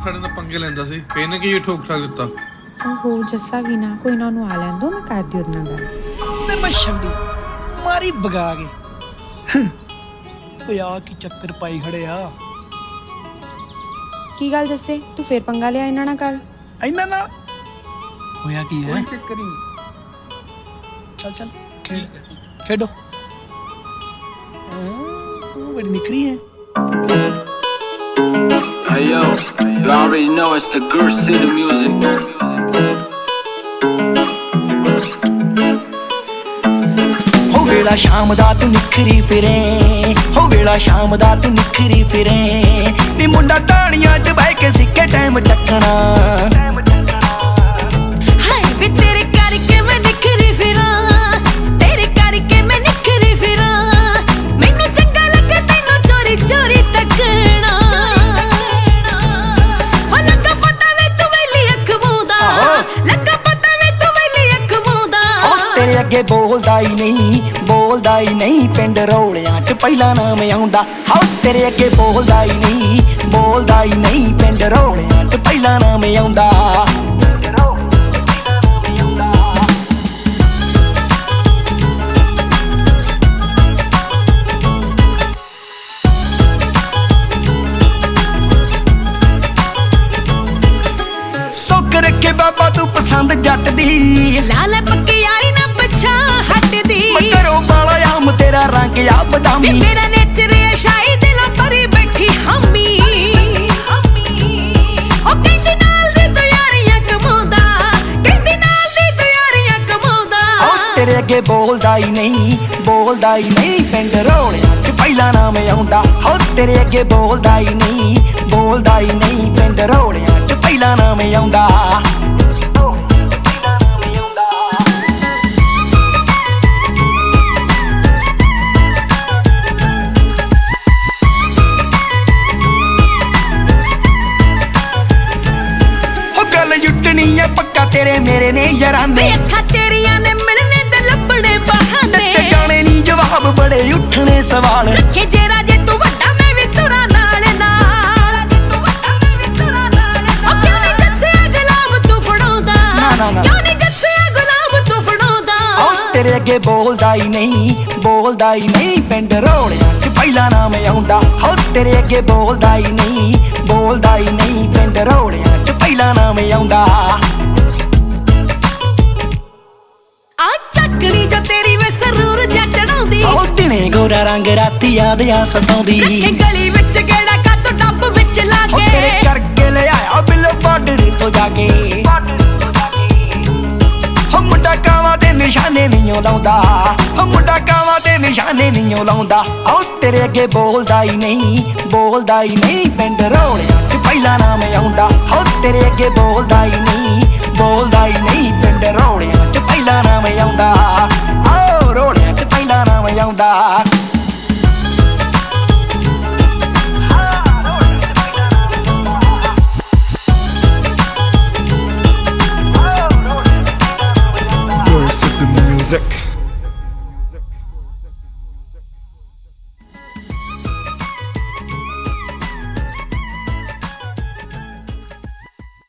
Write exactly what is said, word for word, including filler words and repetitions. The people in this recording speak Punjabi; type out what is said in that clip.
ਸਾਡੇ ਨਾਲ ਪੰਗੇ ਲੈਂਦਾ ਸੀ, ਫੇਰ ਨੇ ਕੀ ਠੋਕ ਠਾਕ ਦਿੱਤਾ। ਓਹੋ ਜੱਸਾ ਵੀ ਨਾ, ਕੋਈ ਨਾ ਉਹਨੂੰ ਆ ਲੈਣ ਦੋ, ਮੈਂ ਕਰਦੀ ਉਹਦੇ ਨਾਲ ਗੱਲ। ਤੇ ਮੈਂ ਛੰਡੀ ਮਾਰੀ ਵਗਾ ਕੇ ਓਏ ਆ ਕੀ ਚੱਕਰ ਪਾਈ ਖੜਿਆ। ਕੀ ਗੱਲ ਜੱਸੇ, ਤੂੰ ਫੇਰ ਪੰਗਾ ਲਿਆ ਇਹਨਾਂ ਨਾਲ ਕੱਲ? ਇਹਨਾਂ ਨਾਲ ਹੋਇਆ ਕੀ ਹੈ? ਕੋਈ ਚੱਕਰ ਹੀ ਨਹੀਂ। ਚੱਲ ਚੱਲ ਖੇਡ ਖੇਡੋ। ਤੂੰ ਬੜੀ ਨਿਕਰੀ ਹੈ। Hey yo, you already know it's the Girl City music. ਹੋ ਵੇਲਾ ਸ਼ਾਮ ਦਾ ਤੂੰ ਨਿਖਰੀ ਫਿਰੇ, ਹੋ ਵੇਲਾ ਸ਼ਾਮ ਦਾ ਤੂੰ ਨਿਖਰੀ ਫਿਰੇ, ਨੀ ਮੁੰਡਾ ਟਾਣੀਆਂ 'ਚ ਬਹਿ ਕੇ ਸਿੱਕੇ ਟਾਈਮ ਚੱਕਣਾ। ਹਾਏ ਵੇ ਤੇਰੇ ਕਰਕੇ ਮੈਂ ਨਿਖਰੀ ਫਿਰਾਂ, ਤੇਰੇ ਕਰਕੇ ਮੈਂ ਨਿਖਰੀ ਫਿਰਾਂ, ਮੈਨੂੰ ਚੰਗਾ ਲੱਗੇ ਤੈਨੂੰ ਚੋਰੀ ਚੋਰੀ ਤੱਕਣਾ। ਹੋ ਲੱਗਾ ਪਤਾ ਵੇ ਤੂੰ ਵੇਲੀ ਅੱਖ ਮੂੰਦਾ, ਲੱਗਾ ਪਤਾ ਵੇ ਤੂੰ ਵੇਲੀ ਅੱਖ ਮੂੰਦਾ। ਤੇਰੇ ਅੱਗੇ ਬੋਲਦਾ ਹੀ ਨਹੀਂ, ਬੋਲਦਾ ਹੀ ਨਹੀਂ, ਪਿੰਡ ਰੌਲਿਆਂ 'ਚ ਪਹਿਲਾਂ ਨਾਮ ਆਉਂਦਾ। ਹਾਉ ਤੇਰੇ ਅੱਗੇ ਬੋਲਦਾ ਹੀ ਨਹੀਂ, ਬੋਲਦਾ ਹੀ ਨਹੀਂ, ਪਿੰਡ ਰੌਲਿਆਂ 'ਚ ਪਹਿਲਾਂ ਨਾਮ ਆਉਂਦਾ। ਸੁੱਕ ਰੱਖੇ ਬਾਬਾ ਤੂੰ ਪਸੰਦ ਜੱਟ ਦੀ, ਲਾਲ ਪੱਕੀ ਯਾਰੀ ਨਾ ਪਛਾਂ ਹਟਦੀ, ਮੈਂ ਘਰੋਂ ਬਾਲਾ ਆਮ ਤੇਰਾ ਰੰਗ ਆ ਬਦਾਮੀ, ਮੇਰਾ ਨੇਚਰ ਐ ਸ਼ਾਈ ਦਿਲੋਂ ਭਰੀ ਬੈਠੀ ਹਾਮੀ। ਉਹ ਕਹਿੰਦੀ ਨਾਲ ਦੀ ਤੂੰ ਯਾਰੀਆਂ ਕਮਾਉਂਦਾ, ਕਹਿੰਦੀ ਨਾਲ ਦੀ ਤੂੰ ਯਾਰੀਆਂ ਕਮਾਉਂਦਾ। ਉਹ ਤੇਰੇ ਅੱਗੇ ਬੋਲਦਾ ਹੀ ਨਹੀਂ, ਬੋਲਦਾ ਹੀ ਨਹੀਂ, ਪਿੰਡ ਰੌਲਿਆਂ 'ਚ ਪਹਿਲਾਂ ਨਾਮ ਆਉਂਦਾ। ਉਹ ਤੇਰੇ ਅੱਗੇ ਬੋਲਦਾ ਹੀ ਨਹੀਂ, ਬੋਲਦਾ ਹੀ ਨਹੀਂ, ਪਿੰਡ ਰੌਲਿਆਂ 'ਚ ਪਹਿਲਾਂ ਨਾਮ ਆਉਂਦਾ। ਯੁੱਟਣੀ ਐ ਪੱਕਾ ਤੇਰੇ ਮੇਰੇ ਨੇ ਯਾਰਾਂ ਨੇ, ਅੱਖਾਂ ਤੇਰੀਆਂ ਨੇ ਮਿਲਣੇ ਤੇ ਲੱਭਣੇ ਬਹਾਨੇ, ਤੇ ਜਾਣੇ ਨਹੀਂ ਜਵਾਬ ਬੜੇ ਉੱਠਣੇ ਸਵਾਲ। ਰੱਖੇ ਜੇ ਰਾਜੇ ਤੂੰ ਵੱਡਾ ਮੈਂ ਵੀ ਤੁਰਾਂ ਨਾਲ ਨਾਲ, ਤੂੰ ਵੱਡਾ ਮੈਂ ਵੀ ਤੁਰਾਂ ਨਾਲ। ਉਹ ਕਿਉਂ ਨਹੀਂ ਦੱਸਿਆ ਗੁਲਾਬ ਤੂੰ ਫੜਾਉਂਦਾ, ਕਿਉਂ ਨਹੀਂ ਦੱਸਿਆ ਗੁਲਾਬ ਤੂੰ ਫੜਾਉਂਦਾ। ਉਹ ਤੇਰੇ ਅੱਗੇ ਬੋਲਦਾ ਹੀ ਨਹੀਂ, ਬੋਲਦਾ ਹੀ ਨਹੀਂ, ਪਿੰਡ ਰੌਲਿਆਂ 'ਚ ਪਹਿਲਾਂ ਨਾਮ ਆਉਂਦਾ। ਉਹ ਤੇਰੇ ਅੱਗੇ ਬੋਲਦਾ ਹੀ ਨਹੀਂ, ਬੋਲਦਾ ਹੀ ਨਹੀਂ, ਪਿੰਡ ਰੌਲਿਆਂ 'ਚ ਪਹਿਲਾਂ ਨਾਮ ਆਉਂਦਾ। ਆ ਚੱਕਣੀ ਜੋ ਤੇਰੀ ਵੇ ਸਰੂਰ ਜੱਟਣਾਉਂਦੀ, ਉਹ ਦਿਨੇ ਗੋਰਾ ਰੰਗ ਰਾਤੀ ਯਾਦ ਆ ਸਤਾਉਂਦੀ, ਰੱਖੇ ਗਲੀ ਵਿੱਚ ਗੇੜਾ ਕੱਤ ਡੱਬ ਵਿੱਚ ਉਹ ਲਾਗੇ, ਤੇਰੇ ਕਰਕੇ ਲੈ ਆਇਆ ਬਿੱਲੋ ਬਾਰਡਰ ਤੋਂ ਜਾ ਕੇ। ਉਹ ਮੁੰਡਾ ਕਾਵਾਂ ਦੇ ਨਿਸ਼ਾਨੇ ਨਹੀਂ ਲਾਉਂਦਾ, ਉਹ ਮੁੰਡਾ ਕਾਵਾਂ ਦੇ ਨਿਸ਼ਾਨੇ ਨਹੀਂ ਲਾਉਂਦਾ। ਉਹ ਤੇਰੇ ਅੱਗੇ ਬੋਲਦਾ ਹੀ ਨਹੀਂ, ਬੋਲਦਾ ਹੀ ਨਹੀਂ, ਪਿੰਡ ਰੌਲਿਆਂ 'ਚ ਪਹਿਲਾਂ ਨਾਮ ਆਉਂਦਾ। ਉਹ ਤੇਰੇ ਅੱਗੇ ਬੋਲਦਾ ਹੀ ਨਹੀਂ, ਬੋਲਦਾ ਹੀ ਨਹੀਂ, ਪਿੰਡ ਰੌਲਿਆਂ 'ਚ ਪਹਿਲਾਂ ਨਾਮ ਆਉਂਦਾ। ਆਓ ਰੌਲਿਆਂ 'ਚ ਪਹਿਲਾਂ ਨਾਮ ਆਉਂਦਾ।